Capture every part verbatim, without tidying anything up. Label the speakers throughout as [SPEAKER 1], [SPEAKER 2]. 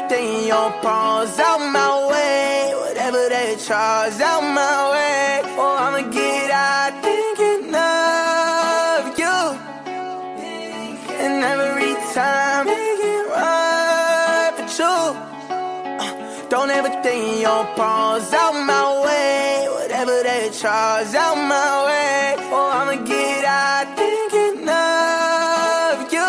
[SPEAKER 1] everything, your palms out my way. Whatever they charge out my way. Oh, I'ma get out thinking of you. And every time making right for you. uh, Don't ever think your palms out my way. Whatever they charge out my way. Oh, I'ma get out thinking of you.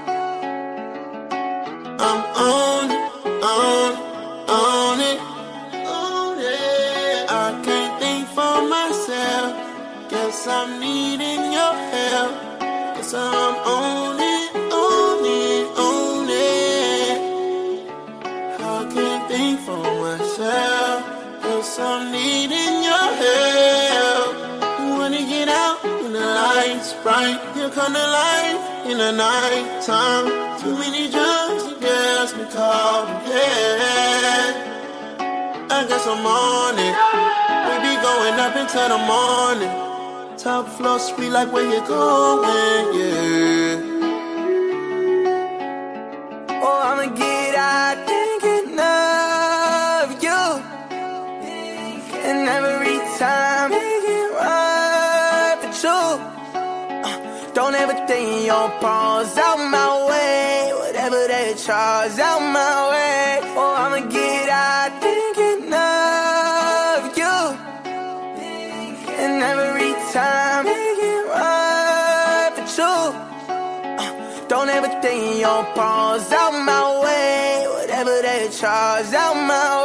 [SPEAKER 2] I'm on it, on, on it, on it. I can't think for myself. Guess I'm needing your help. Guess I'm on it, on it, on it. I can't think for myself. Guess I'm needing your help. Wanna get out when the lights bright. You come to life in the night time. Too many drugs and girls me call yeah. I guess I'm on it. We be going up until the morning. Top floor sweet like where you going, yeah.
[SPEAKER 1] Oh, I'ma get out thinking of you. And every time making right for you. uh, Don't ever think your palms out my way. Whatever they charge out my way. Oh, I'ma get out thinking of you. And every time making right for you. uh, Don't ever think your palms out my way. Whatever they charge out my way.